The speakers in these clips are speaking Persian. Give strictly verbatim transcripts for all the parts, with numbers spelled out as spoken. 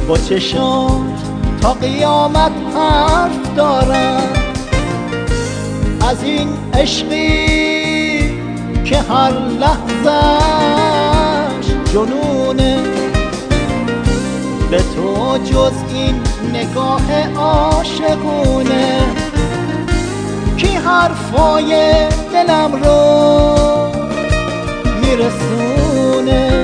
با چشم تا قیامت حرف دارم از این عشقی که هر لحظه‌اش جنونه. به تو جز این نگاه عاشقونه کی حرفای دلم رو میرسونه.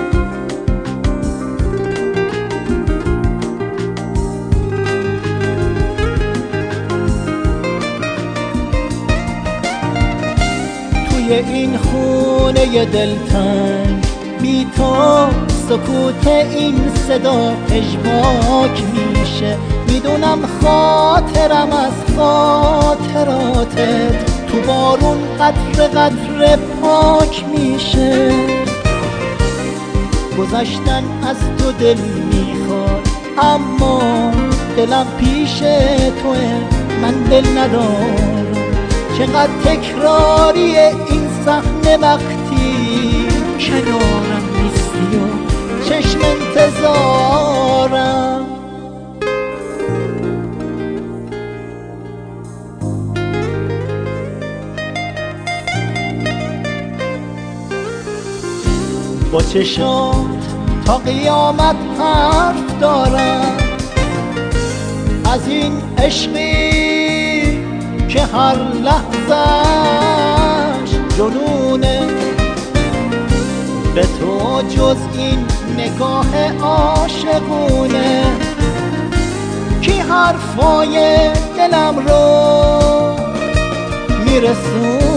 توی این خونه دلتنگ بی تو سکوت این صدا اژواک میشه. میدونم خاطرم از خاطراتت تو بارون قطره قطره پاک میشه. گذشتن از تو دل میخواد اما دلم پیش توه، من دل ندارم. چقدر تکراری این صحنه وقتی کنارم نیستی و چشم انتظارم. با چشم تا قیامت حرف دارم از این عشقی که هر لحظه‌اش جنونه. به تو جز این نگاه عاشقونه کی حرفای دلم رو میرسونه.